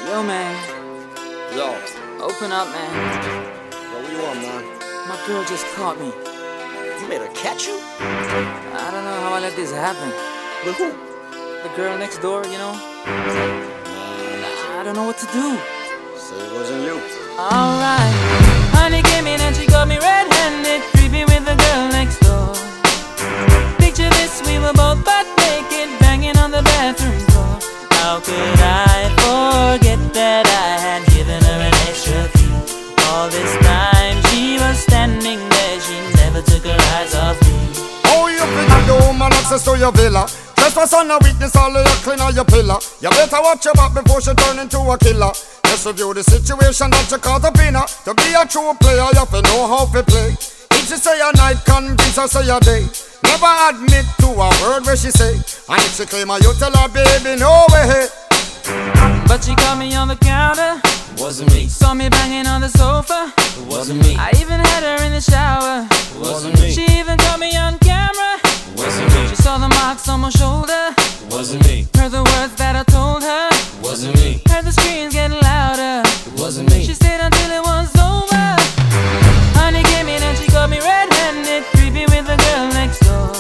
Yo, man. Yo. Open up, man. Yo, what you want, man? My girl just caught me. You made her catch you? I don't know how I let this happen. With who? The girl next door, you know? I don't know what to do. Say it wasn't you. Alright. Honey came in and she got me red-handed, creepy with the girl next door. Picture this, we were both butt naked, banging on the bathroom floor. How could I forget that I had given her an extra key? All this time she was standing there, she never took her eyes off me. Oh, you figure the woman access to your villa. Trespass on a witness, all of your clean on your pillar. You better watch your back before she turn into a killer. Just review the situation that you caught up in her. To be a true player, you have to know how to play. If she say a night, convince her say a day. Never admit to a word where she say. And if she claim her, you tell her, baby, no way. But she caught me on the counter. Wasn't me. Saw me banging on the sofa. Wasn't me. I even had her in the shower. Wasn't me. She even caught me on camera. Wasn't me. She saw the marks on my shoulder. Wasn't me. Heard the words that I told her. Wasn't me. Heard the screams getting louder. Wasn't me. She stayed until it was over. Honey came in and she got me red-handed, creepy with the girl next door.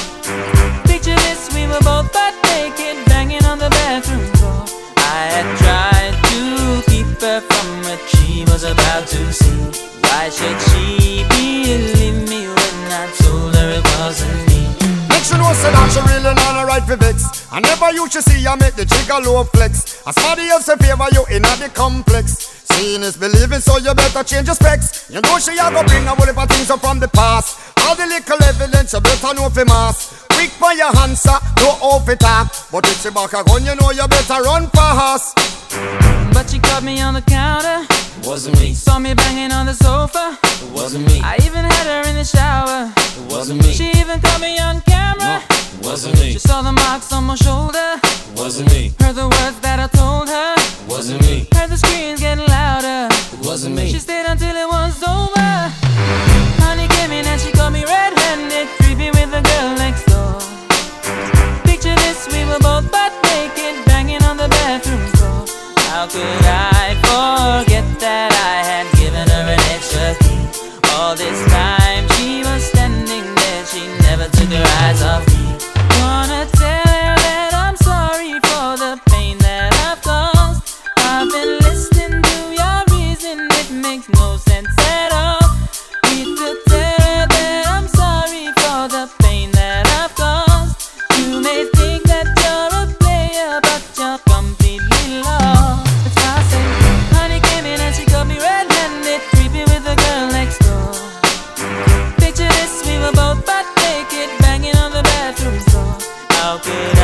Picture this, we were both butt naked, banging on the bathroom floor. I had tried to keep her from what she was about to see. Why should she believe me when I told her it wasn't me? Make sure know say that she really not a right for vex. I never used to see her make the jigger low flex. As somebody else in favor you in the complex. Seeing is believing, so you better change your specs. You know she a go bring a whole heap of things up from the past. All the little evidence you better know for mass. Quick for your answer, no off it talk. But if she back a gun, you know you better run fast. But she caught me on the counter. Wasn't me. Saw me banging on the sofa. Wasn't me. I even had her in the shower. Wasn't me. She even caught me on camera. Wasn't me. She saw the marks on my shoulder. Wasn't me. Heard the words that I told her. Wasn't me. Heard the screams getting louder. Wasn't me. She stayed until it was over. Honey came in and she got me red-handed, creepy with the girl next door. Picture this, we were both butt naked, banging on the bathroom floor. How could I forget that I had given her an extra key? All this time she was standing there, she never took her eyes off me. Wanna tell her that I'm sorry for the pain that I've caused. I've been listening to your reason, it makes no sense at all. Need to tell her that I'm sorry for the pain that I've caused. You may think that you're a player, but you're completely lost. That's why I say, honey came in and she got me red-handed, creepy with the girl next door. Picture this, we were both butt naked, banging on the bathroom floor. How could